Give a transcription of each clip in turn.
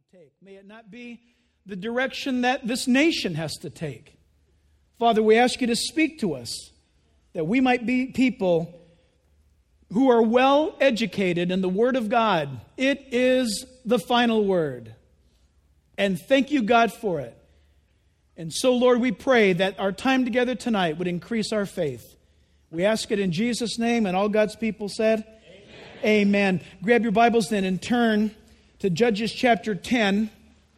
take. May it not be the direction that this nation has to take. Father, we ask you to speak to us, that we might be people who are well educated in the Word of God. It is the final word. And thank you, God, for it. And so, Lord, we pray that our time together tonight would increase our faith. We ask it in Jesus' name, and all God's people said, Amen. Amen. Grab your Bibles then and turn to Judges chapter 10.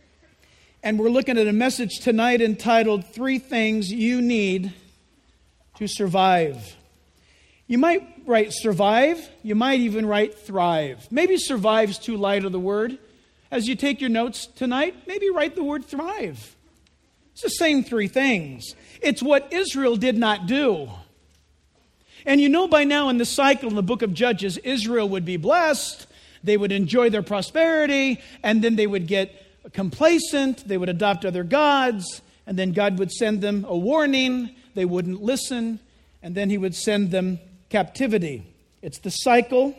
And we're looking at a message tonight entitled, 3 Things You Need to Survive. You might write survive. You might even write thrive. Maybe survive's too light of the word. As you take your notes tonight, maybe write the word thrive. It's the same 3 things. It's what Israel did not do. And you know by now in the cycle in the book of Judges, Israel would be blessed, they would enjoy their prosperity, and then they would get complacent, they would adopt other gods, and then God would send them a warning, they wouldn't listen, and then He would send them captivity. It's the cycle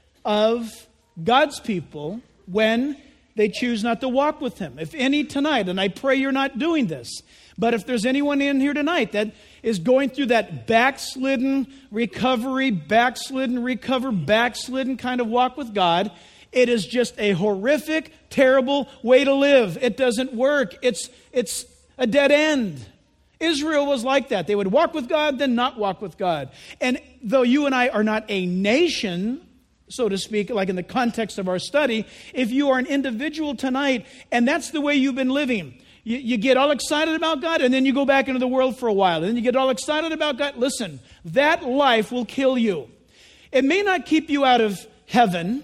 of God's people when they choose not to walk with Him. If any tonight, and I pray you're not doing this, but if there's anyone in here tonight that is going through that backslidden recovery, backslidden recover, backslidden kind of walk with God, it is just a horrific, terrible way to live. It doesn't work. It's a dead end. Israel was like that. They would walk with God, then not walk with God. And though you and I are not a nation, so to speak, like in the context of our study, if you are an individual tonight, and that's the way you've been living, you get all excited about God, and then you go back into the world for a while, and then you get all excited about God. Listen, that life will kill you. It may not keep you out of heaven,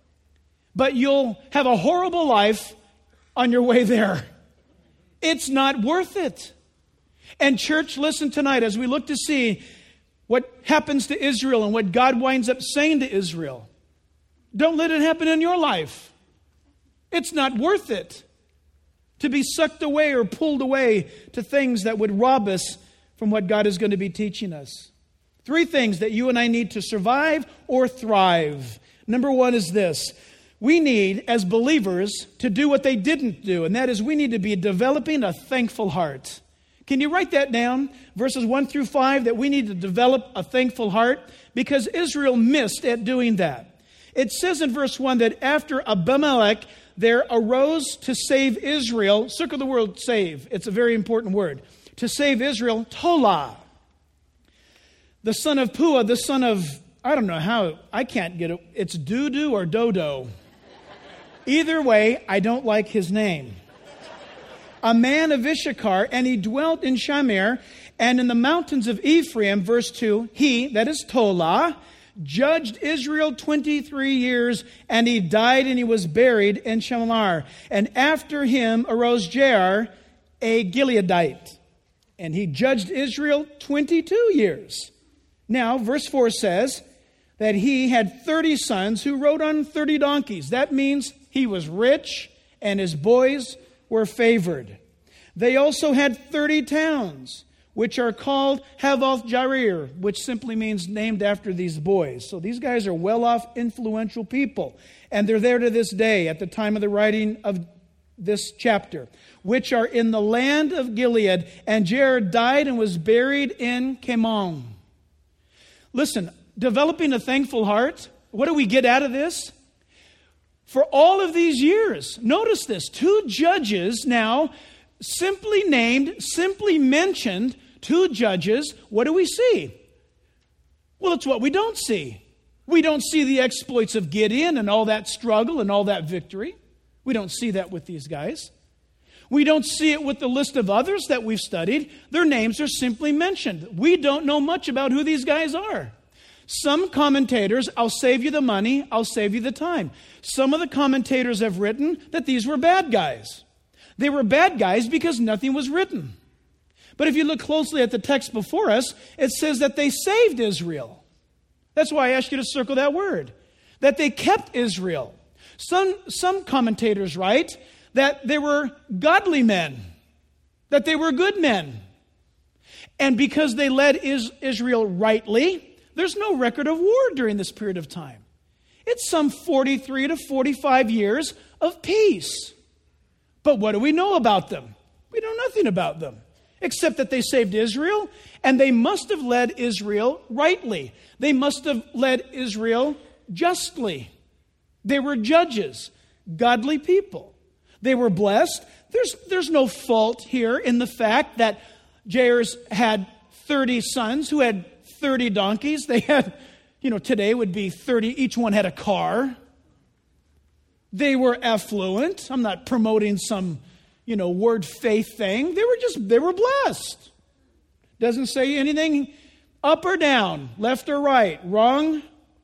but you'll have a horrible life on your way there. It's not worth it. And church, listen tonight as we look to see what happens to Israel and what God winds up saying to Israel. Don't let it happen in your life. It's not worth it to be sucked away or pulled away to things that would rob us from what God is going to be teaching us. 3 things that you and I need to survive or thrive. Number 1 is this. We need, as believers, to do what they didn't do, and that is we need to be developing a thankful heart. Can you write that down? Verses 1 through 5, that we need to develop a thankful heart, because Israel missed at doing that. It says in verse 1 that after Abimelech, there arose to save Israel, circle the word save, it's a very important word, to save Israel, Tola, the son of Puah, the son of, I don't know how, I can't get it, it's Dudu or Dodo. Either way, I don't like his name. A man of Issachar, and he dwelt in Shamir, and in the mountains of Ephraim, verse 2, he, that is Tola, judged Israel 23 years, and he died and he was buried in Shamar. And after him arose Jair, a Gileadite, and he judged Israel 22 years. Now, verse 4 says that he had 30 sons who rode on 30 donkeys. That means he was rich and his boys were favored. They also had 30 towns, which are called Havoth Jair, which simply means named after these boys. So these guys are well-off, influential people. And they're there to this day at the time of the writing of this chapter, which are in the land of Gilead. And Jair died and was buried in Chemon. Listen, developing a thankful heart, what do we get out of this? For all of these years, notice this, 2 judges now simply named, simply mentioned, 2 judges. What do we see? Well, it's what we don't see. We don't see the exploits of Gideon and all that struggle and all that victory. We don't see that with these guys. We don't see it with the list of others that we've studied. Their names are simply mentioned. We don't know much about who these guys are. Some commentators, I'll save you the money, I'll save you the time. Some of the commentators have written that these were bad guys. They were bad guys because nothing was written. But if you look closely at the text before us, it says that they saved Israel. That's why I asked you to circle that word. That they kept Israel. Some commentators write that they were godly men. That they were good men. And because they led Israel rightly, there's no record of war during this period of time. It's some 43 to 45 years of peace. But what do we know about them? We know nothing about them, except that they saved Israel, and they must have led Israel rightly. They must have led Israel justly. They were judges, godly people. They were blessed. There's no fault here in the fact that Jairus had 30 sons who had 30 donkeys. They had, today would be 30, each one had a car. They were affluent. I'm not promoting some, word faith thing. They were blessed. Doesn't say anything up or down, left or right, wrong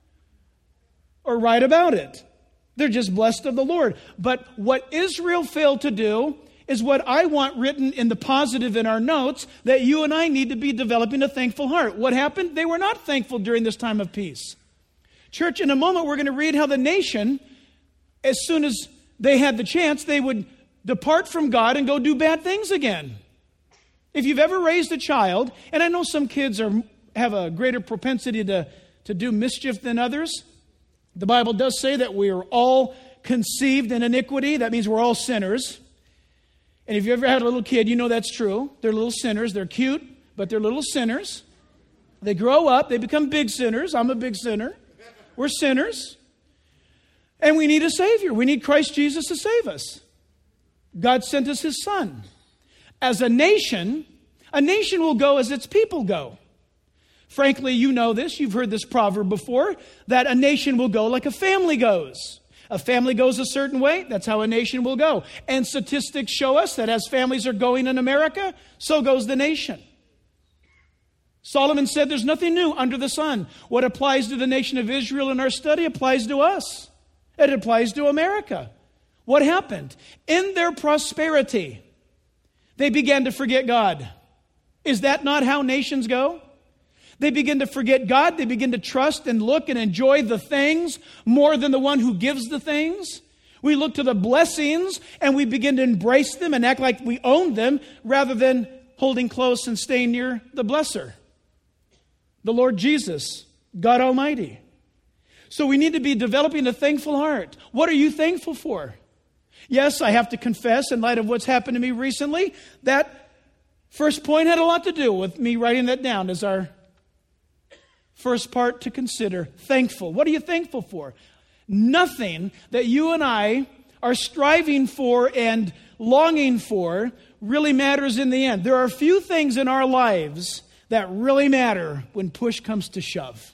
or right about it. They're just blessed of the Lord. But what Israel failed to do is what I want written in the positive in our notes, that you and I need to be developing a thankful heart. What happened? They were not thankful during this time of peace. Church, in a moment, we're going to read how the nation, as soon as they had the chance, they would depart from God and go do bad things again. If you've ever raised a child, and I know some kids have a greater propensity to do mischief than others, the Bible does say that we are all conceived in iniquity. That means we're all sinners. And if you ever had a little kid, you know that's true. They're little sinners. They're cute, but they're little sinners. They grow up. They become big sinners. I'm a big sinner. We're sinners. And we need a Savior. We need Christ Jesus to save us. God sent us His Son. As a nation will go as its people go. Frankly, you know this. You've heard this proverb before, that a nation will go like a family goes. A family goes a certain way, that's how a nation will go. And statistics show us that as families are going in America, so goes the nation. Solomon said there's nothing new under the sun. What applies to the nation of Israel in our study applies to us. It applies to America. What happened? In their prosperity, they began to forget God. Is that not how nations go? They begin to forget God. They begin to trust and look and enjoy the things more than the one who gives the things. We look to the blessings and we begin to embrace them and act like we own them rather than holding close and staying near the blesser, the Lord Jesus, God Almighty. So we need to be developing a thankful heart. What are you thankful for? Yes, I have to confess, in light of what's happened to me recently, that first point had a lot to do with me writing that down as our first part to consider. Thankful. What are you thankful for? Nothing that you and I are striving for and longing for really matters in the end. There are a few things in our lives that really matter when push comes to shove.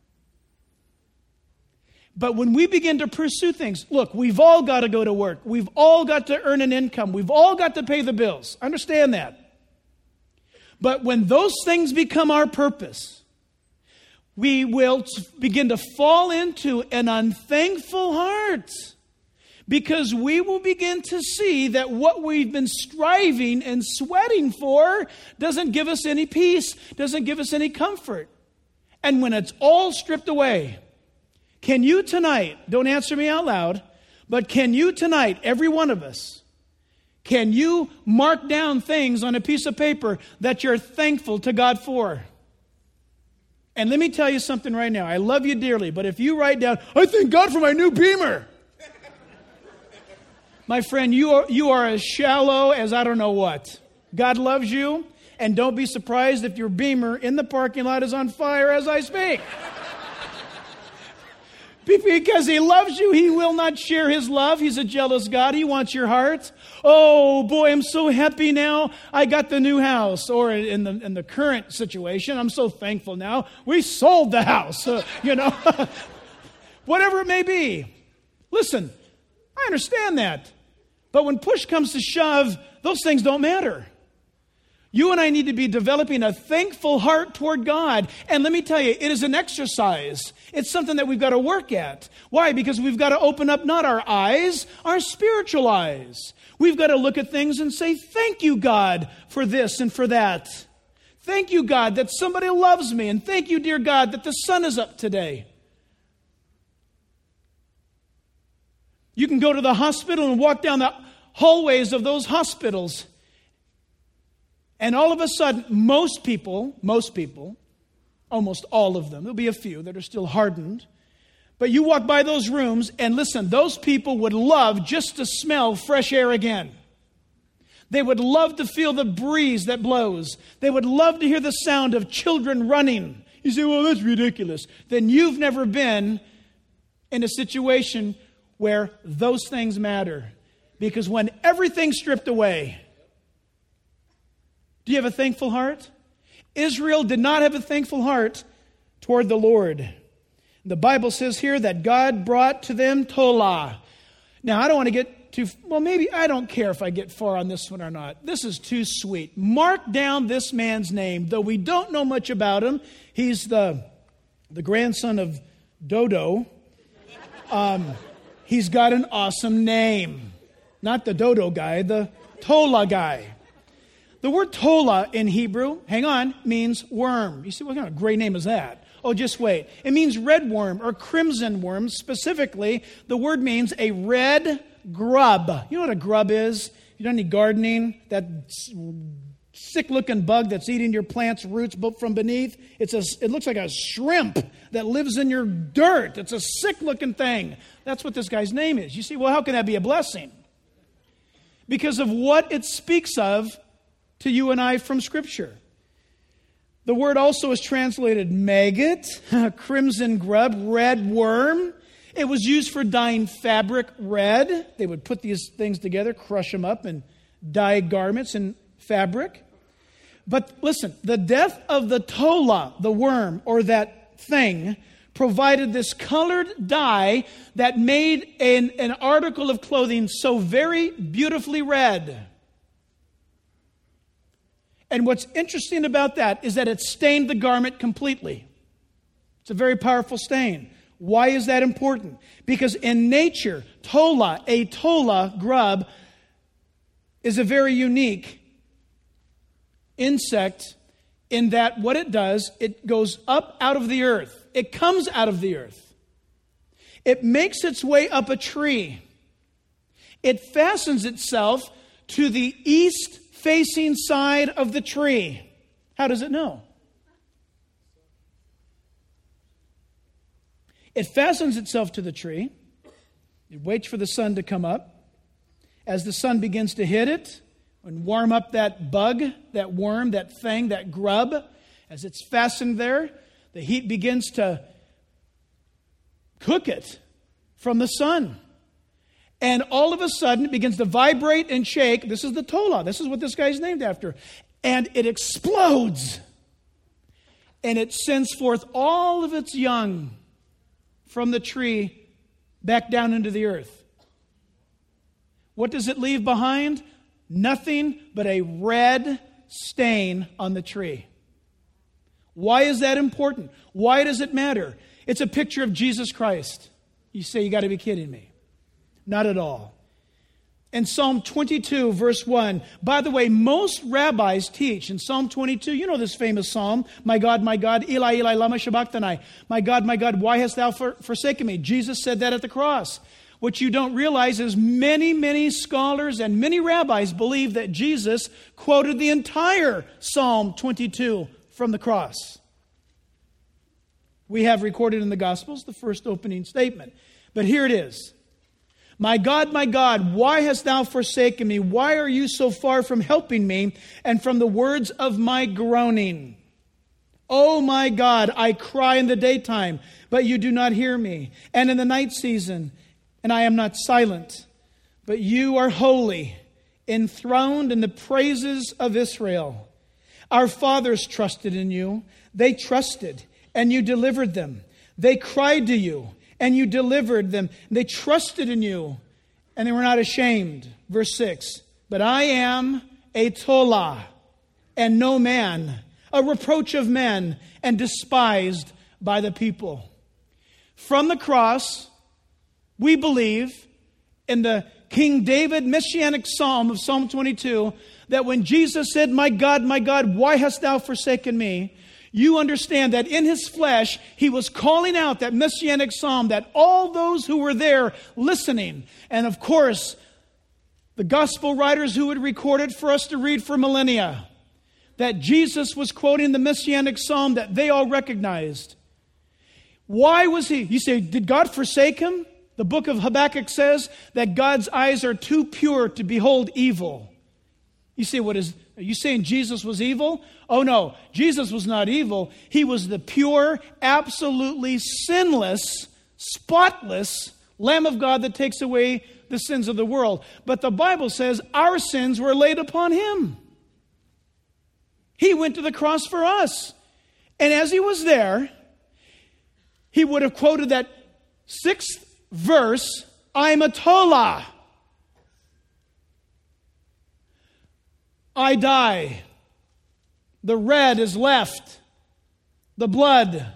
But when we begin to pursue things, look, we've all got to go to work. We've all got to earn an income. We've all got to pay the bills. Understand that. But when those things become our purpose, we will begin to fall into an unthankful heart, because we will begin to see that what we've been striving and sweating for doesn't give us any peace, doesn't give us any comfort. And when it's all stripped away, can you tonight, don't answer me out loud, but can you tonight, every one of us, can you mark down things on a piece of paper that you're thankful to God for? And let me tell you something right now. I love you dearly, but if you write down, I thank God for my new Beamer. My friend, you are as shallow as I don't know what. God loves you, and don't be surprised if your Beamer in the parking lot is on fire as I speak. Because He loves you, He will not share His love. He's a jealous God. He wants your heart. Oh boy, I'm so happy now. I got the new house. Or in the current situation, I'm so thankful now. We sold the house. Whatever it may be. Listen, I understand that. But when push comes to shove, those things don't matter. You and I need to be developing a thankful heart toward God. And let me tell you, it is an exercise. It's something that we've got to work at. Why? Because we've got to open up not our eyes, our spiritual eyes. We've got to look at things and say, thank you, God, for this and for that. Thank you, God, that somebody loves me. And thank you, dear God, that the sun is up today. You can go to the hospital and walk down the hallways of those hospitals, and all of a sudden, most people, almost all of them, there'll be a few that are still hardened, but you walk by those rooms and listen, those people would love just to smell fresh air again. They would love to feel the breeze that blows. They would love to hear the sound of children running. You say, well, that's ridiculous. Then you've never been in a situation where those things matter. Because when everything's stripped away, do you have a thankful heart? Israel did not have a thankful heart toward the Lord. The Bible says here that God brought to them Tola. Now, I don't want to get too, well, maybe I don't care if I get far on this one or not. This is too sweet. Mark down this man's name. Though we don't know much about him, he's the grandson of Dodo. He's got an awesome name. Not the Dodo guy, the Tola guy. The word Tola in Hebrew, hang on, means worm. You see, what kind of great name is that? Oh, just wait. It means red worm or crimson worm. Specifically, the word means a red grub. You know what a grub is? You done any gardening? That sick-looking bug that's eating your plant's roots from beneath. It looks like a shrimp that lives in your dirt. It's a sick-looking thing. That's what this guy's name is. You see, well, how can that be a blessing? Because of what it speaks of to you and I from Scripture. The word also is translated maggot, crimson grub, red worm. It was used for dyeing fabric red. They would put these things together, crush them up, and dye garments in fabric. But listen, the death of the tola, the worm, or that thing, provided this colored dye that made an article of clothing so very beautifully red. And what's interesting about that is that it stained the garment completely. It's a very powerful stain. Why is that important? Because in nature, a tola grub, is a very unique insect in that what it does, it goes up out of the earth. It comes out of the earth. It makes its way up a tree. It fastens itself to the east-facing side of the tree. How does it know? It fastens itself to the tree. It waits for the sun to come up. As the sun begins to hit it and warm up that bug, that worm, that thing, that grub, as it's fastened there, the heat begins to cook it from the sun. And all of a sudden, it begins to vibrate and shake. This is the tola. This is what this guy's named after. And it explodes. And it sends forth all of its young from the tree back down into the earth. What does it leave behind? Nothing but a red stain on the tree. Why is that important? Why does it matter? It's a picture of Jesus Christ. You say, you got to be kidding me. Not at all. In Psalm 22, verse 1, by the way, most rabbis teach in Psalm 22, you know this famous psalm, my God, Eli, Eli, lama sabachthani. My God, why hast thou forsaken me? Jesus said that at the cross. What you don't realize is many scholars and many rabbis believe that Jesus quoted the entire Psalm 22 from the cross. We have recorded in the Gospels the first opening statement. But here it is. My God, why hast thou forsaken me? Why are you so far from helping me and from the words of my groaning? Oh my God, I cry in the daytime, but you do not hear me. And in the night season, and I am not silent. But you are holy, enthroned in the praises of Israel. Our fathers trusted in you. They trusted, and you delivered them. They cried to you, and you delivered them. They trusted in you, and they were not ashamed. Verse 6, but I am a tola, and no man, a reproach of men, and despised by the people. From the cross, we believe in the King David messianic psalm of Psalm 22, that when Jesus said, my God, why hast thou forsaken me? You understand that in his flesh, he was calling out that messianic psalm that all those who were there listening, and of course, the gospel writers who would record it for us to read for millennia, that Jesus was quoting the messianic psalm that they all recognized. Why was he? You say, did God forsake him? The book of Habakkuk says that God's eyes are too pure to behold evil. You say, are you saying Jesus was evil? Oh no, Jesus was not evil. He was the pure, absolutely sinless, spotless Lamb of God that takes away the sins of the world. But the Bible says our sins were laid upon him. He went to the cross for us. And as he was there, he would have quoted that 6th verse, I'm a Tola. I die. The red is left. The blood.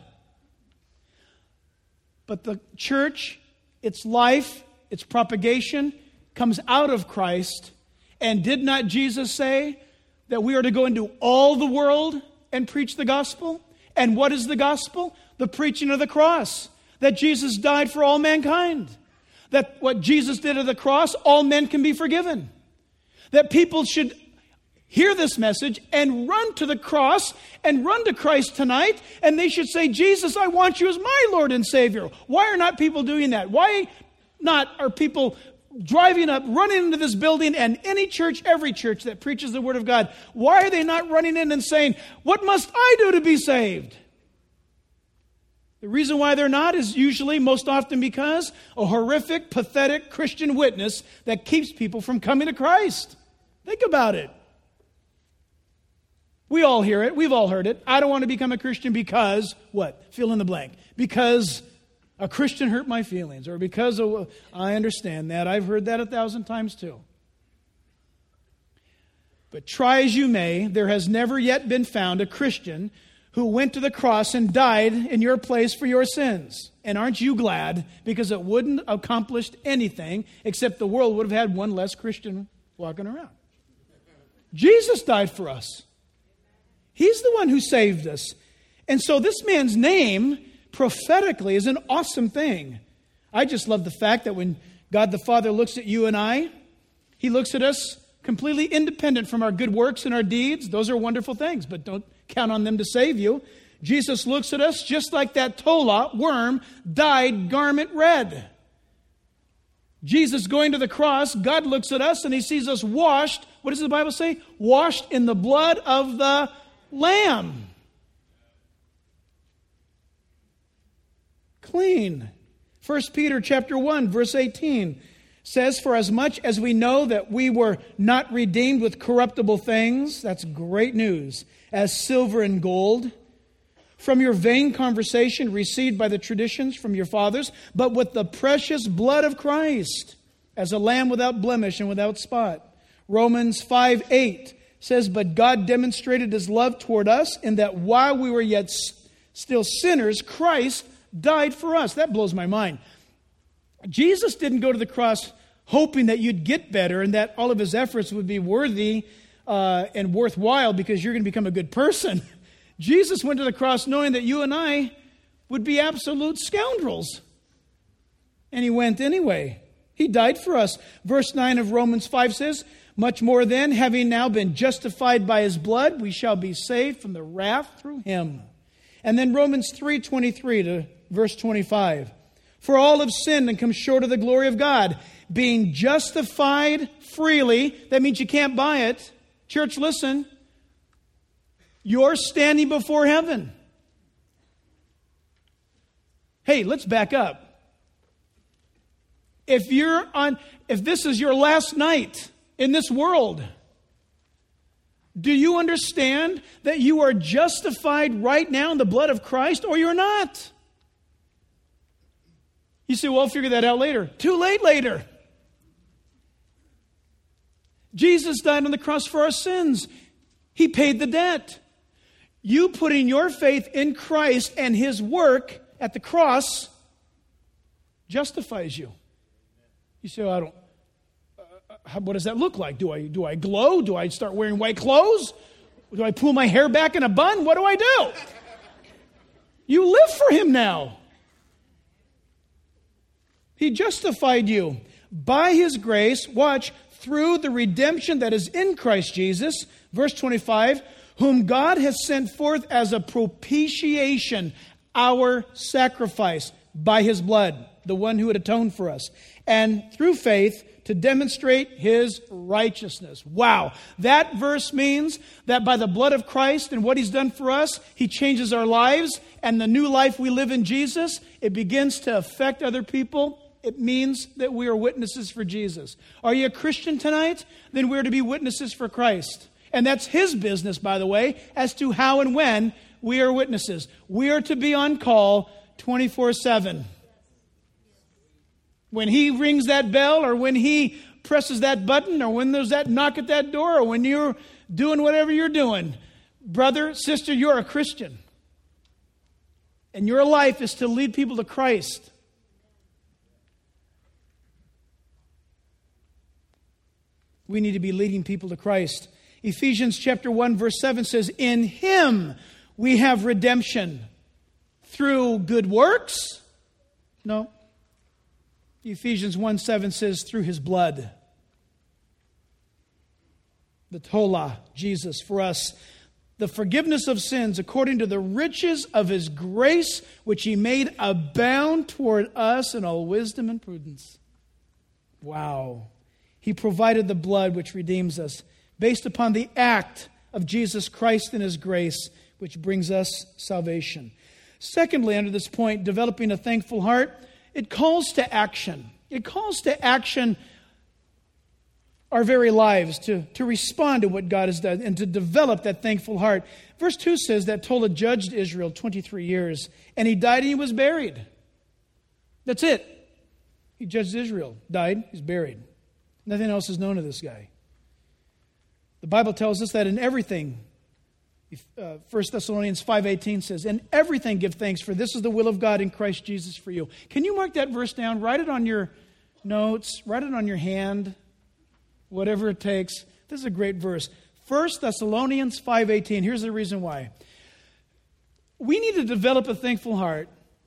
But the church, its life, its propagation comes out of Christ. And did not Jesus say that we are to go into all the world and preach the gospel? And what is the gospel? The preaching of the cross. That Jesus died for all mankind. That what Jesus did at the cross, all men can be forgiven. That people should hear this message and run to the cross and run to Christ tonight, and they should say, Jesus, I want you as my Lord and Savior. Why are not people doing that? Why not are people driving up, running into this building, and any church, every church that preaches the Word of God, why are they not running in and saying, what must I do to be saved? The reason why they're not is usually, most often, because a horrific, pathetic Christian witness that keeps people from coming to Christ. Think about it. We all hear it. We've all heard it. I don't want to become a Christian because, what? Fill in the blank. Because a Christian hurt my feelings. Or because of, I understand that. I've heard that 1,000 times too. But try as you may, there has never yet been found a Christian who went to the cross and died in your place for your sins. And aren't you glad? Because it wouldn't have accomplished anything except the world would have had one less Christian walking around. Jesus died for us. He's the one who saved us. And so this man's name, prophetically, is an awesome thing. I just love the fact that when God the Father looks at you and I, He looks at us completely independent from our good works and our deeds. Those are wonderful things, but don't count on them to save you. Jesus looks at us just like that tola, worm, dyed garment red. Jesus going to the cross, God looks at us and He sees us washed. What does the Bible say? Washed in the blood of the Lamb. Clean. 1 Peter chapter 1, verse 18 says, for as much as we know that we were not redeemed with corruptible things, that's great news, as silver and gold, from your vain conversation received by the traditions from your fathers, but with the precious blood of Christ, as a lamb without blemish and without spot. Romans 5:8 says, but God demonstrated His love toward us in that while we were yet still sinners, Christ died for us. That blows my mind. Jesus didn't go to the cross hoping that you'd get better and that all of His efforts would be worthy and worthwhile because you're going to become a good person. Jesus went to the cross knowing that you and I would be absolute scoundrels. And He went anyway. He died for us. Verse 9 of Romans 5 says, much more then, having now been justified by His blood, we shall be saved from the wrath through Him. And then Romans 3:23 to verse 25. For all have sinned and come short of the glory of God, being justified freely. That means you can't buy it. Church, listen. You're standing before heaven. Hey, let's back up. If this is your last night in this world, do you understand that you are justified right now in the blood of Christ, or you're not? You say, well, I'll figure that out later. Too late later. Jesus died on the cross for our sins. He paid the debt. You putting your faith in Christ and His work at the cross justifies you. You say, well, what does that look like? Do I glow? Do I start wearing white clothes? Do I pull my hair back in a bun? What do I do? You live for Him now. He justified you by His grace, watch, through the redemption that is in Christ Jesus. Verse 25, whom God has sent forth as a propitiation, our sacrifice by His blood, the one who had atoned for us. And through faith to demonstrate His righteousness. Wow. That verse means that by the blood of Christ and what He's done for us, He changes our lives, and the new life we live in Jesus, it begins to affect other people. It means that we are witnesses for Jesus. Are you a Christian tonight? Then we're to be witnesses for Christ. And that's His business, by the way, as to how and when we are witnesses. We are to be on call 24/7. When He rings that bell, or when He presses that button, or when there's that knock at that door, or when you're doing whatever you're doing, brother, sister, you're a Christian. And your life is to lead people to Christ. We need to be leading people to Christ. Ephesians chapter 1 verse 7 says, in Him we have redemption through good works. No. Ephesians 1:7 says through His blood. The Tola, Jesus, for us. The forgiveness of sins according to the riches of His grace, which He made abound toward us in all wisdom and prudence. Wow. He provided the blood which redeems us based upon the act of Jesus Christ and His grace, which brings us salvation. Secondly, under this point, developing a thankful heart, it calls to action. It calls to action our very lives to respond to what God has done and to develop that thankful heart. Verse 2 says that Tola judged Israel 23 years, and he died and he was buried. That's it. He judged Israel, died, he's buried. Nothing else is known of this guy. The Bible tells us that in everything, 1 Thessalonians 5:18 says, in everything give thanks, for this is the will of God in Christ Jesus for you. Can you mark that verse down? Write it on your notes. Write it on your hand. Whatever it takes. This is a great verse. 1 Thessalonians 5:18. Here's the reason why. We need to develop a thankful heart.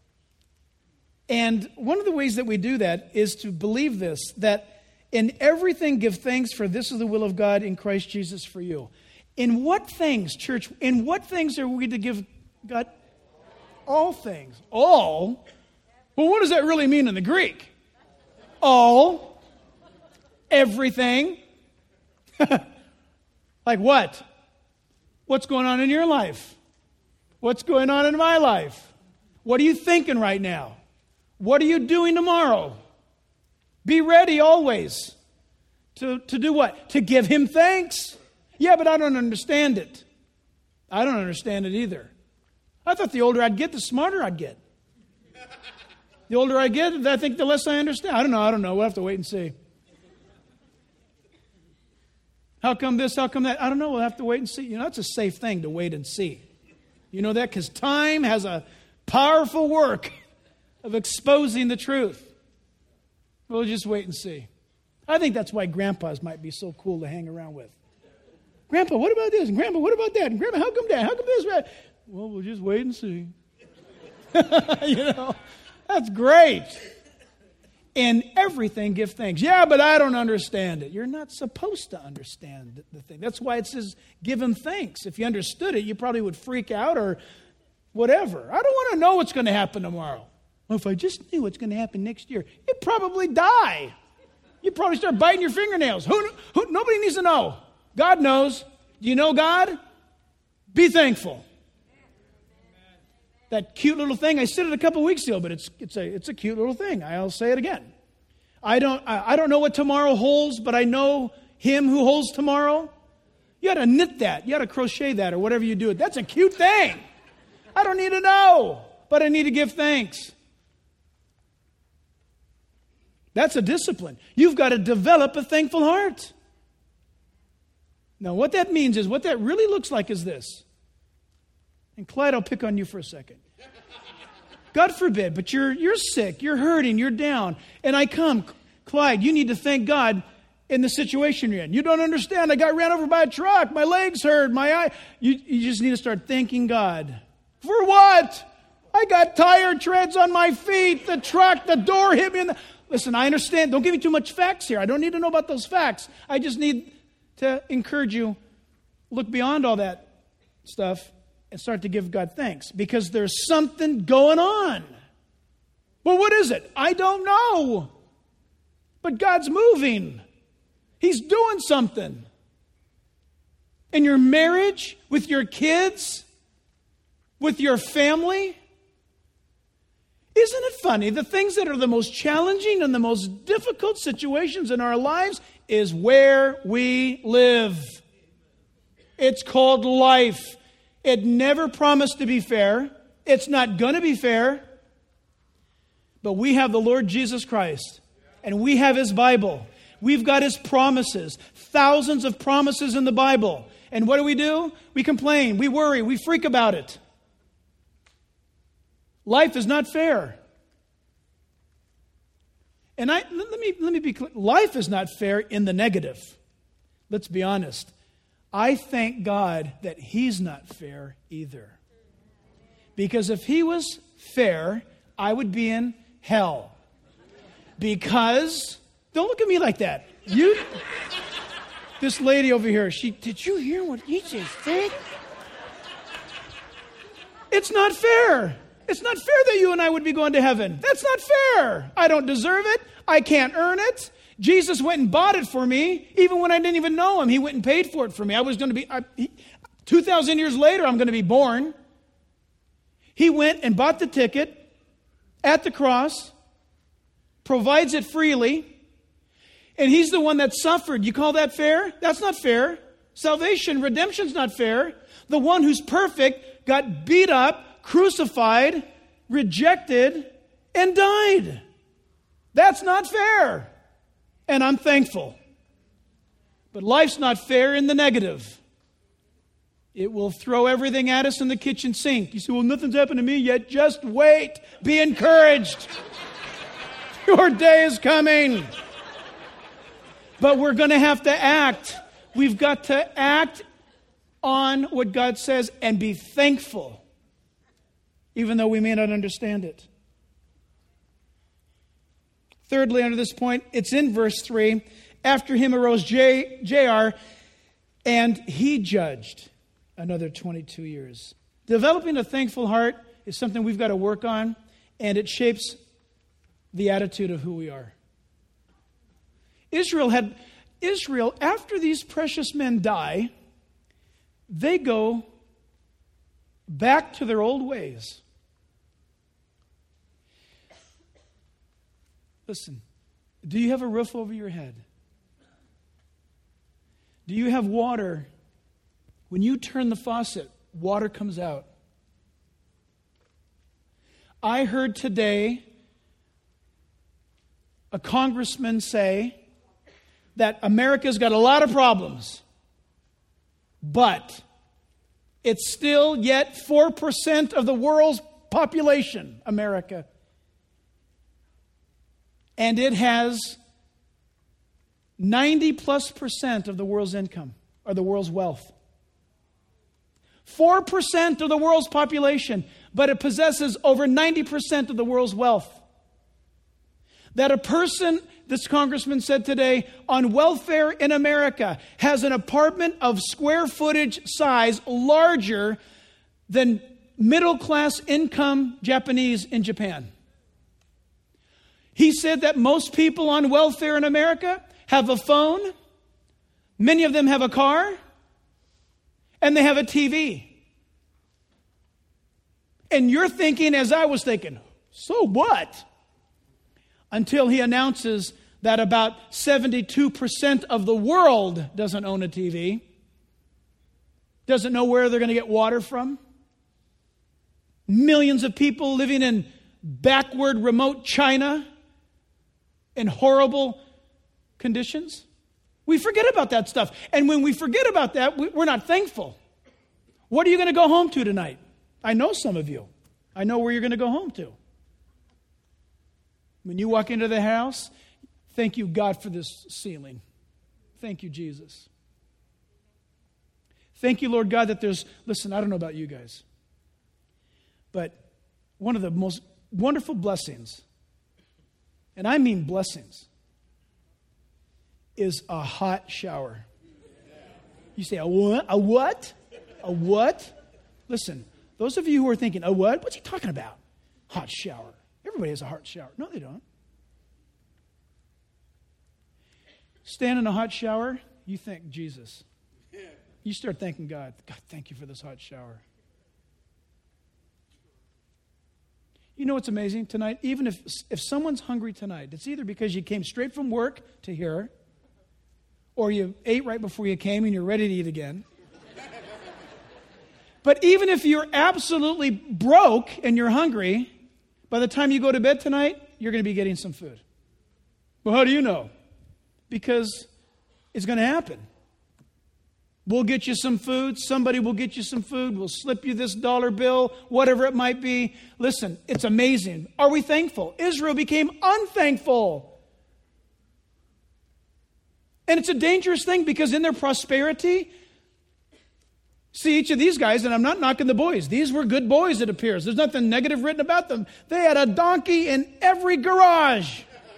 And one of the ways that we do that is to believe this, that in everything give thanks, for this is the will of God in Christ Jesus for you. In what things, church, in what things are we to give God? All things. All? Well, what does that really mean in the Greek? All. Everything. Like what? What's going on in your life? What's going on in my life? What are you thinking right now? What are you doing tomorrow? Be ready always to do what? To give Him thanks. Yeah, but I don't understand it. I don't understand it either. I thought the older I'd get, the smarter I'd get. The older I get, I think the less I understand. I don't know. We'll have to wait and see. How come this? How come that? I don't know. We'll have to wait and see. You know, it's a safe thing to wait and see. You know that? Because time has a powerful work of exposing the truth. We'll just wait and see. I think that's why grandpas might be so cool to hang around with. Grandpa, what about this? And Grandpa, what about that? And Grandpa, how come that? How come this? Well, we'll just wait and see. You know, that's great. In everything, give thanks. Yeah, but I don't understand it. You're not supposed to understand the thing. That's why it says give Him thanks. If you understood it, you probably would freak out or whatever. I don't want to know what's going to happen tomorrow. Well, if I just knew what's going to happen next year, you'd probably die. You'd probably start biting your fingernails. Nobody needs to know. God knows. Do you know God? Be thankful. That cute little thing, I said it a couple weeks ago, but it's a cute little thing. I'll say it again. I don't know what tomorrow holds, but I know Him who holds tomorrow. You ought to knit that. You ought to crochet that or whatever you do it. That's a cute thing. I don't need to know, but I need to give thanks. That's a discipline. You've got to develop a thankful heart. Now, what that means is, what that really looks like is this. And Clyde, I'll pick on you for a second. God forbid, but you're sick, you're hurting, you're down. And I come, Clyde, you need to thank God in the situation you're in. You don't understand. I got ran over by a truck. My legs hurt. My eye. You just need to start thanking God. For what? I got tire treads on my feet. The truck, the door hit me. Listen, I understand. Don't give me too much facts here. I don't need to know about those facts. I just need to encourage you, look beyond all that stuff and start to give God thanks, because there's something going on. Well, what is it? I don't know. But God's moving. He's doing something. In your marriage, with your kids, with your family. Isn't it funny? The things that are the most challenging and the most difficult situations in our lives is where we live. It's called life. It never promised to be fair. It's not going to be fair. But we have the Lord Jesus Christ, and we have His Bible. We've got His promises, thousands of promises in the Bible. And what do? We complain, we worry, we freak about it. Life is not fair. And let me be clear. Life is not fair in the negative. Let's be honest. I thank God that He's not fair either. Because if He was fair, I would be in hell. Because, don't look at me like that. This lady over here, did you hear what he just said? It's not fair. It's not fair that you and I would be going to heaven. That's not fair. I don't deserve it. I can't earn it. Jesus went and bought it for me, even when I didn't even know Him. He went and paid for it for me. I was going to be, 2,000 years later, I'm going to be born. He went and bought the ticket at the cross, provides it freely, and He's the one that suffered. You call that fair? That's not fair. Salvation, redemption's not fair. The one who's perfect got beat up, crucified, rejected, and died. That's not fair. And I'm thankful. But life's not fair in the negative. It will throw everything at us in the kitchen sink. You say, well, nothing's happened to me yet. Just wait. Be encouraged. Your day is coming. But we're going to have to act. We've got to act on what God says and be thankful, even though we may not understand it. Thirdly, under this point, it's in verse 3. After Him arose Jair, and he judged another 22 years. Developing a thankful heart is something we've got to work on, and it shapes the attitude of who we are. Israel, after these precious men die, they go back to their old ways. Listen, do you have a roof over your head? Do you have water? When you turn the faucet, water comes out. I heard today a congressman say that America's got a lot of problems, but it's still yet 4% of the world's population, America. And it has 90+% of the world's income, or the world's wealth. 4% of the world's population, but it possesses over 90% of the world's wealth. That a person, this congressman said today, on welfare in America has an apartment of square footage size larger than middle-class income Japanese in Japan. He said that most people on welfare in America have a phone, many of them have a car, and they have a TV. And you're thinking, as I was thinking, so what? Until he announces that about 72% of the world doesn't own a TV, doesn't know where they're going to get water from. Millions of people living in backward, remote China in horrible conditions. We forget about that stuff. And when we forget about that, we're not thankful. What are you going to go home to tonight? I know some of you. I know where you're going to go home to. When you walk into the house, thank you, God, for this ceiling. Thank you, Jesus. Thank you, Lord God, that listen, I don't know about you guys, but one of the most wonderful blessings, and I mean blessings, is a hot shower. You say, a what? A what? A what? Listen, those of you who are thinking, a what? What's he talking about? Hot shower. Everybody has a hot shower. No, they don't. stand in a hot shower, you thank Jesus. You start thanking God. God, thank you for this hot shower. You know what's amazing tonight? Even if someone's hungry tonight, it's either because you came straight from work to here, or you ate right before you came and you're ready to eat again. But even if you're absolutely broke and you're hungry, by the time you go to bed tonight, you're going to be getting some food. Well, how do you know? Because it's going to happen. We'll get you some food. Somebody will get you some food. We'll slip you this dollar bill, whatever it might be. Listen, it's amazing. Are we thankful? Israel became unthankful. And it's a dangerous thing because in their prosperity, see each of these guys, and I'm not knocking the boys. These were good boys, it appears. There's nothing negative written about them. They had a donkey in every garage.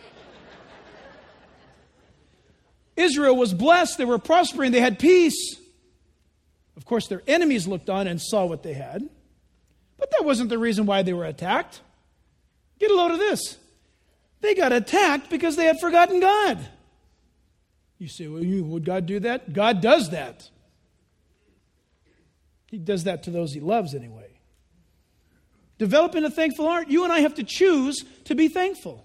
Israel was blessed. They were prospering. They had peace. Of course, their enemies looked on and saw what they had. But that wasn't the reason why they were attacked. Get a load of this. They got attacked because they had forgotten God. You say, well, would God do that? God does that. He does that to those he loves anyway. Developing a thankful heart. You and I have to choose to be thankful.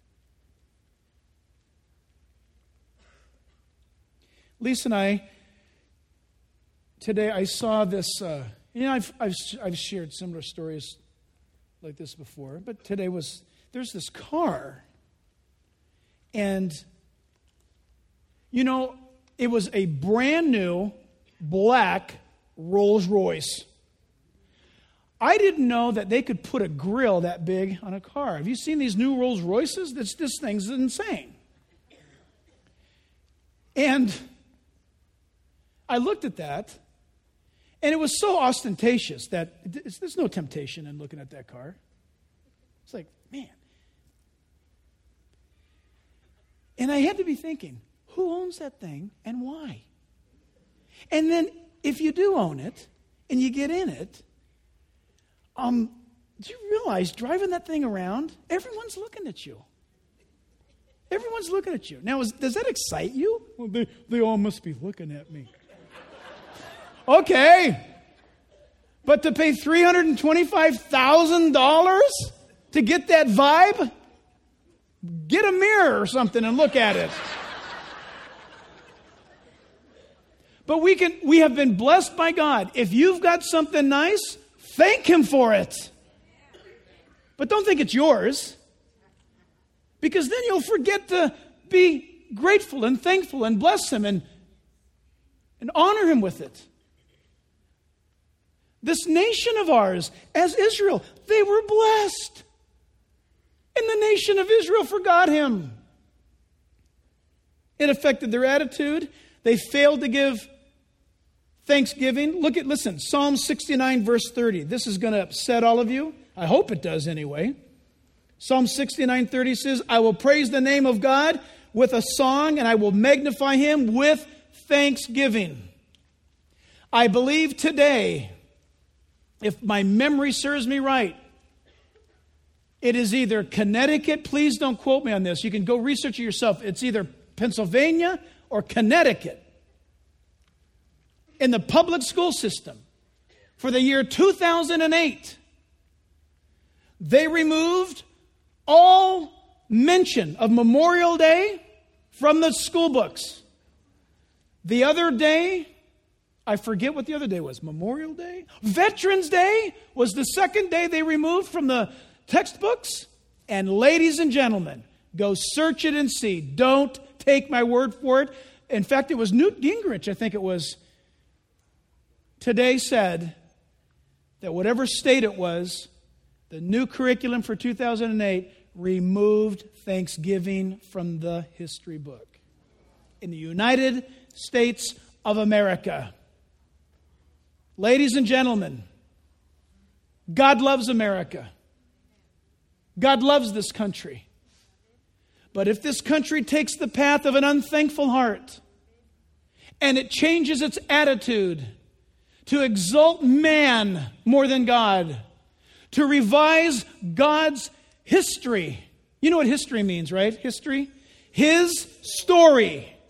Lisa and I, today I saw this, I've shared similar stories like this before, but today there's this car, and, it was a brand new black Rolls Royce. I didn't know that they could put a grill that big on a car. Have you seen these new Rolls Royces? This thing's insane. And I looked at that, and it was so ostentatious that there's no temptation in looking at that car. It's like, man. And I had to be thinking, who owns that thing and why? And then if you do own it and you get in it, do you realize driving that thing around, everyone's looking at you. Everyone's looking at you. Now, does that excite you? Well, they all must be looking at me. Okay. But to pay $325,000 to get that vibe? Get a mirror or something and look at it. But we have been blessed by God. If you've got something nice, thank Him for it. But don't think it's yours. Because then you'll forget to be grateful and thankful and bless Him and honor Him with it. This nation of ours, as Israel, they were blessed. And the nation of Israel forgot Him. It affected their attitude. They failed to give thanksgiving. Listen, Psalm 69, verse 30. This is going to upset all of you. I hope it does anyway. Psalm 69:30 says, I will praise the name of God with a song, and I will magnify Him with thanksgiving. I believe today, if my memory serves me right, it is either Connecticut. Please don't quote me on this. You can go research it yourself. It's either Pennsylvania or Connecticut. In the public school system, for the year 2008, they removed all mention of Memorial Day from the school books. The other day, I forget what the other day was. Memorial Day? Veterans Day was the second day they removed from the textbooks. And ladies and gentlemen, go search it and see. Don't take my word for it. In fact, it was Newt Gingrich, I think it was, today said that whatever state it was, the new curriculum for 2008 removed Thanksgiving from the history book. In the United States of America. Ladies and gentlemen, God loves America. God loves this country. But if this country takes the path of an unthankful heart and it changes its attitude to exalt man more than God, to revise God's history. You know what history means, right? History? His story.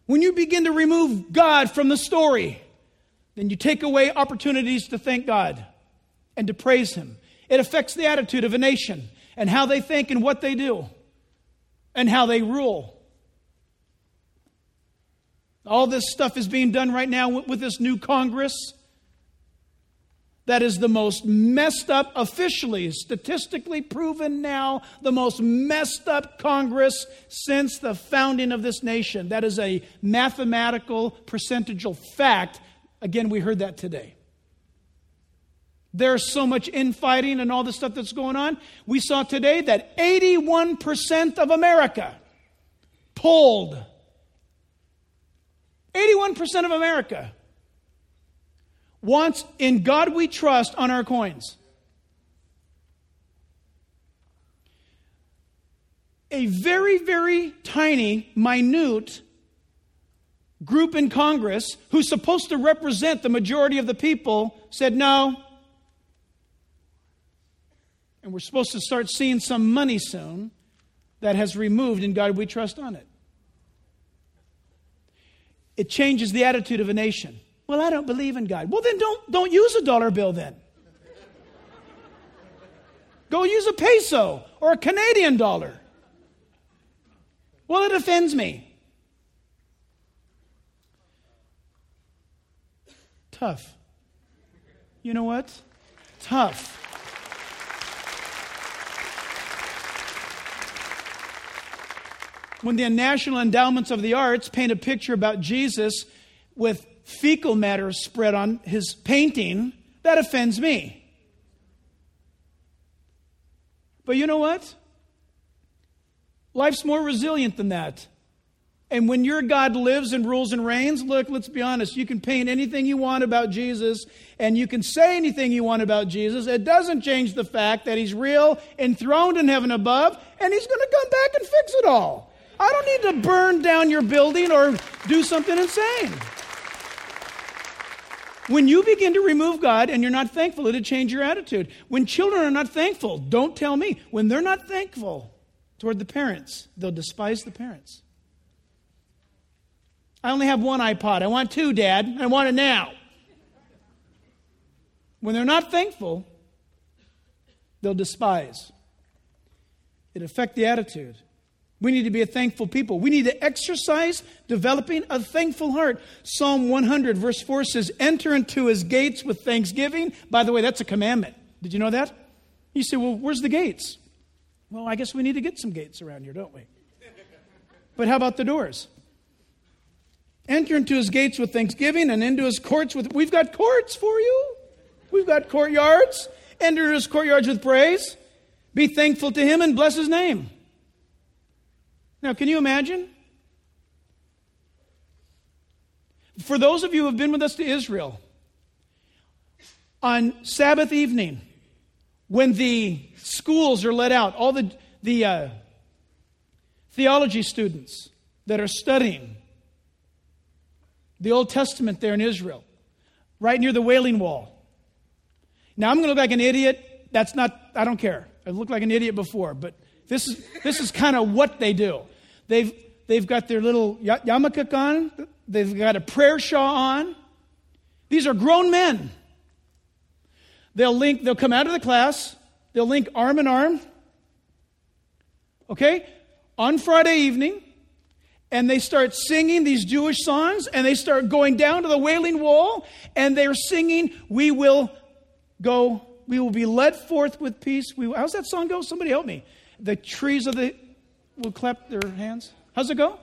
When you begin to remove God from the story, then you take away opportunities to thank God and to praise Him. It affects the attitude of a nation and how they think and what they do and how they rule. All this stuff is being done right now with this new Congress. That is the most messed up, officially, statistically proven now, the most messed up Congress since the founding of this nation. That is a mathematical, percentageal fact. Again, we heard that today. There's so much infighting and all the stuff that's going on. We saw today that 81% of America polled. 81% of America wants "In God We Trust" on our coins. A very, very tiny, minute group in Congress who's supposed to represent the majority of the people said no. And we're supposed to start seeing some money soon that has removed "In God We Trust" on it. It changes the attitude of a nation. Well, I don't believe in God. Well, then don't use a dollar bill then. Go use a peso or a Canadian dollar. Well, it offends me. Tough. You know what? Tough. When the National Endowments of the Arts paint a picture about Jesus with fecal matter spread on his painting, that offends me. But you know what? Life's more resilient than that. And when your God lives and rules and reigns, look, let's be honest, you can paint anything you want about Jesus and you can say anything you want about Jesus. It doesn't change the fact that He's real, enthroned in heaven above, and He's going to come back and fix it all. I don't need to burn down your building or do something insane. When you begin to remove God and you're not thankful, it'll change your attitude. When children are not thankful, don't tell me. When they're not thankful toward the parents, they'll despise the parents. I only have one iPod. I want two, Dad. I want it now. When they're not thankful, they'll despise. It affects the attitude. We need to be a thankful people. We need to exercise developing a thankful heart. Psalm 100 verse 4 says, "Enter into His gates with thanksgiving." By the way, that's a commandment. Did you know that? You say, well, where's the gates? Well, I guess we need to get some gates around here, don't we? But how about the doors? Enter into His gates with thanksgiving and into His courts with... We've got courts for you. We've got courtyards. Enter into His courtyards with praise. Be thankful to Him and bless His name. Now, can you imagine? For those of you who have been with us to Israel, on Sabbath evening, when the schools are let out, all the theology students that are studying the Old Testament there in Israel, right near the Wailing Wall. Now, I'm going to look like an idiot. That's not, I don't care. I looked like an idiot before, but this is kind of what they do. They've got their little yarmulke on. They've got a prayer shawl on. These are grown men. They'll come out of the class. They'll link arm in arm. Okay? On Friday evening. And they start singing these Jewish songs. And they start going down to the Wailing Wall. And they're singing, we will be led forth with peace. How's that song go? Somebody help me. The trees of the... will clap their hands. How's it go?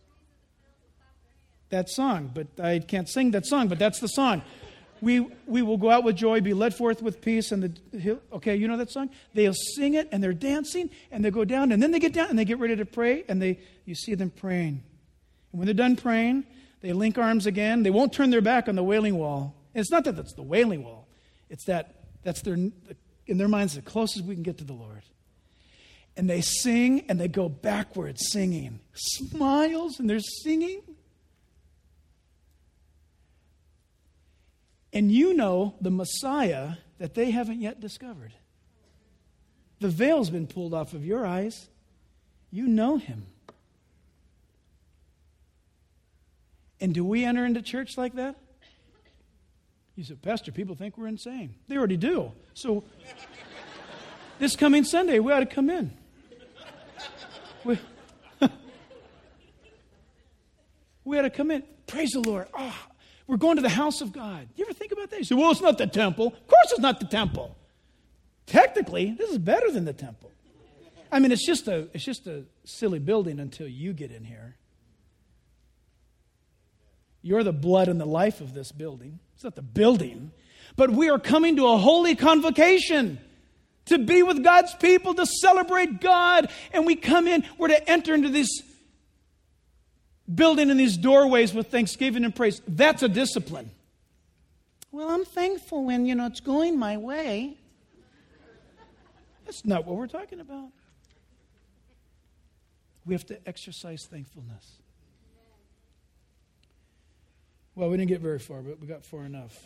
That song, but I can't sing that song, but that's the song. We will go out with joy, be led forth with peace, and the hill. Okay, you know that song? They'll sing it, and they're dancing, and they go down, and then they get down, and they get ready to pray, and you see them praying. And when they're done praying, they link arms again. They won't turn their back on the Wailing Wall. And it's not that that's the Wailing Wall. It's that's in their minds, the closest we can get to the Lord. And they sing, and they go backwards singing. Smiles, and they're singing. And you know the Messiah that they haven't yet discovered. The veil's been pulled off of your eyes. You know Him. And do we enter into church like that? You said, Pastor, people think we're insane. They already do. So this coming Sunday, we ought to come in. We ought to come in. Praise the Lord. Oh, we're going to the house of God. You ever think about that? You say, well, it's not the temple. Of course it's not the temple. Technically, this is better than the temple. I mean, it's just a silly building until you get in here. You're the blood and the life of this building. It's not the building. But we are coming to a holy convocation to be with God's people, to celebrate God. And we come in, we're to enter into this building in these doorways with thanksgiving and praise. That's a discipline. Well, I'm thankful when, it's going my way. That's not what we're talking about. We have to exercise thankfulness. Well, we didn't get very far, but we got far enough.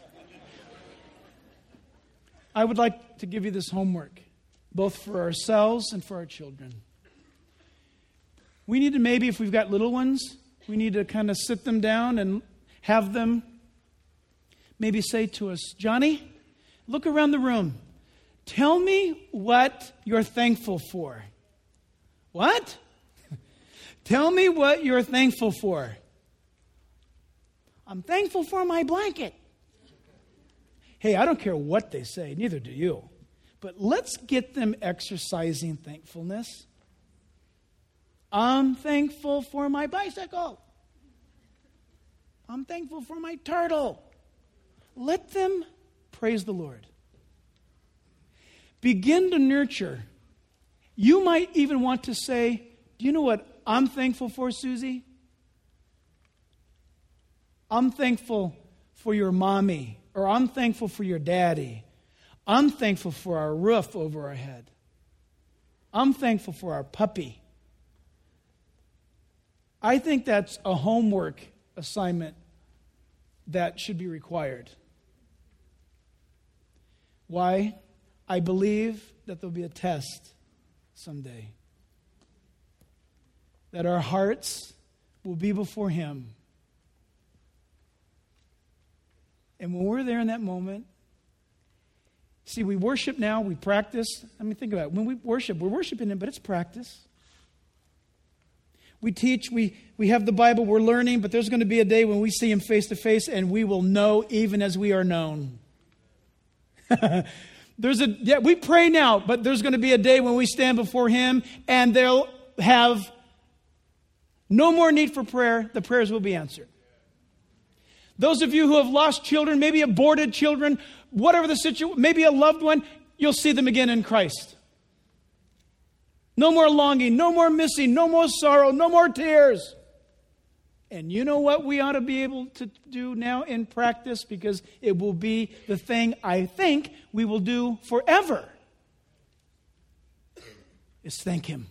I would like to give you this homework, both for ourselves and for our children. We need to maybe, if we've got little ones, we need to kind of sit them down and have them maybe say to us, Johnny, look around the room. Tell me what you're thankful for. What? Tell me what you're thankful for. I'm thankful for my blanket. Hey, I don't care what they say, neither do you. But let's get them exercising thankfulness. I'm thankful for my bicycle. I'm thankful for my turtle. Let them praise the Lord. Begin to nurture. You might even want to say, do you know what I'm thankful for, Susie? I'm thankful for your mommy, or I'm thankful for your daddy. I'm thankful for our roof over our head. I'm thankful for our puppy. I think that's a homework assignment that should be required. Why? I believe that there'll be a test someday. That our hearts will be before Him. And when we're there in that moment, see, we worship now, we practice. I mean, think about it. When we worship, we're worshiping Him, but it's practice. We teach, we have the Bible, we're learning, but there's going to be a day when we see Him face to face and we will know even as we are known. We pray now, but there's going to be a day when we stand before Him and they'll have no more need for prayer. The prayers will be answered. Those of you who have lost children, maybe aborted children, whatever the situation, maybe a loved one, you'll see them again in Christ. No more longing, no more missing, no more sorrow, no more tears. And you know what we ought to be able to do now in practice, because it will be the thing I think we will do forever, is thank Him.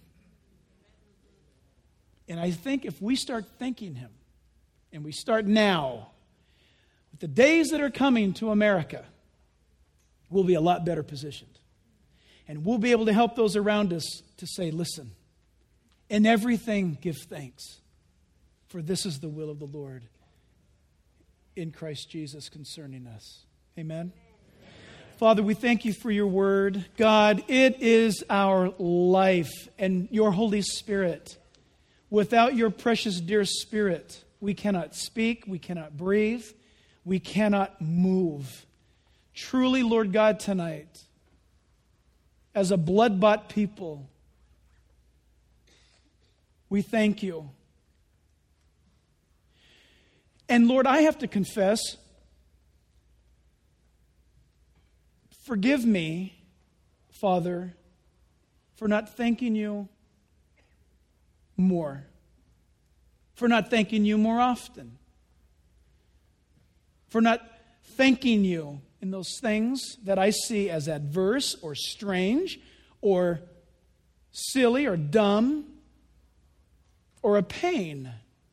And I think if we start thanking Him, and we start now, with the days that are coming to America, we'll be a lot better positioned. And we'll be able to help those around us to say, listen, in everything give thanks, for this is the will of the Lord in Christ Jesus concerning us. Amen? Father, we thank You for Your word. God, it is our life, and Your Holy Spirit. Without Your precious dear Spirit, we cannot speak, we cannot breathe, we cannot move. Truly, Lord God, tonight, as a blood-bought people, we thank You. And Lord, I have to confess, forgive me, Father, for not thanking You more, for not thanking You more often, for not thanking You in those things that I see as adverse or strange or silly or dumb or a pain.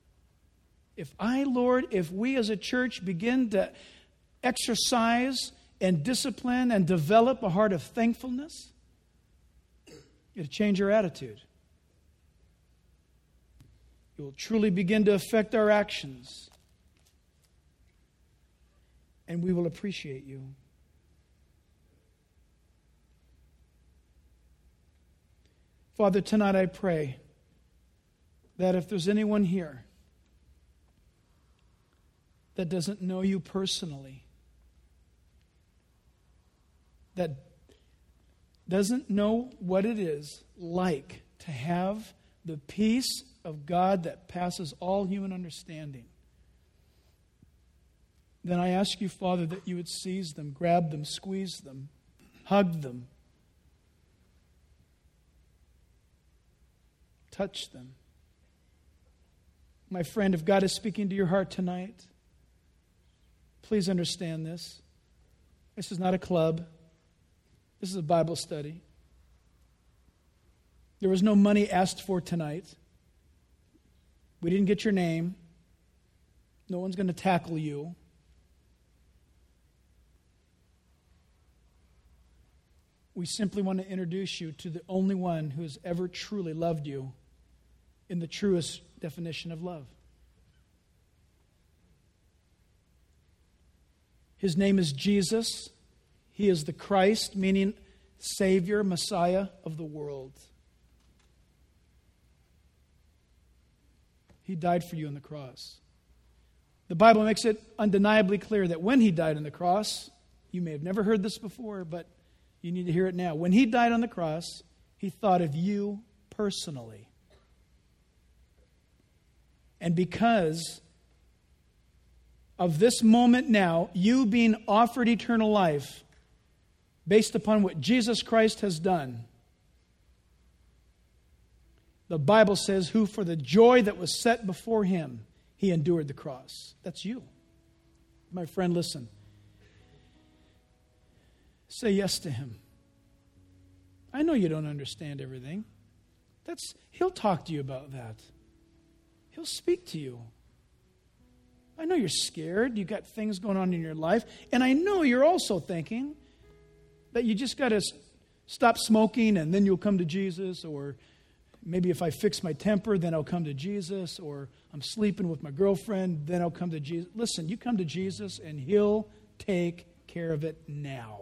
If we as a church begin to exercise and discipline and develop a heart of thankfulness, it'll change our attitude. It will truly begin to affect our actions. and we will appreciate you. Father, tonight I pray that if there's anyone here that doesn't know you personally, that doesn't know what it is like to have the peace of God that passes all human understanding, then I ask you, Father, that you would seize them, grab them, squeeze them, hug them, touch them. My friend, if God is speaking to your heart tonight, please understand this. This is not a club. This is a Bible study. There was no money asked for tonight. We didn't get your name. No one's going to tackle you. We simply want to introduce you to the only one who has ever truly loved you in the truest definition of love. His name is Jesus. He is the Christ, meaning Savior, Messiah of the world. He died for you on the cross. The Bible makes it undeniably clear that when He died on the cross, you may have never heard this before, but you need to hear it now. When He died on the cross, He thought of you personally. And because of this moment now, you being offered eternal life based upon what Jesus Christ has done, the Bible says, who for the joy that was set before Him, He endured the cross. That's you. My friend, listen. Say yes to Him. I know you don't understand everything. He'll talk to you about that. He'll speak to you. I know you're scared. You've got things going on in your life. And I know you're also thinking that you just got to stop smoking and then you'll come to Jesus. Or maybe if I fix my temper, then I'll come to Jesus. Or I'm sleeping with my girlfriend, then I'll come to Jesus. Listen, you come to Jesus and He'll take care of it now.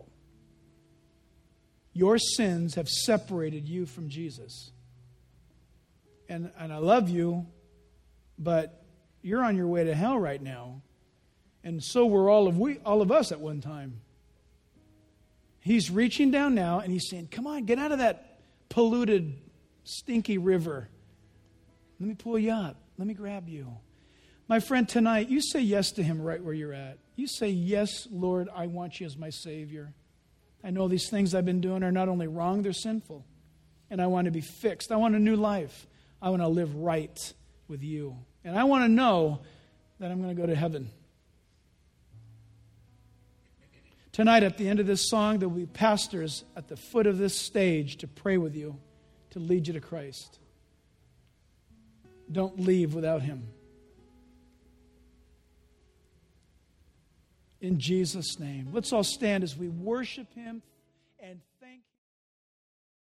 Your sins have separated you from Jesus. And I love you, but you're on your way to hell right now. And so were all of us at one time. He's reaching down now and He's saying, come on, get out of that polluted, stinky river. Let me pull you up. Let me grab you. My friend, tonight, you say yes to Him right where you're at. You say, yes, Lord, I want You as my Savior. I know these things I've been doing are not only wrong, they're sinful. And I want to be fixed. I want a new life. I want to live right with You. And I want to know that I'm going to go to heaven. Tonight, at the end of this song, there will be pastors at the foot of this stage to pray with you, to lead you to Christ. Don't leave without Him. In Jesus' name. Let's all stand as we worship Him and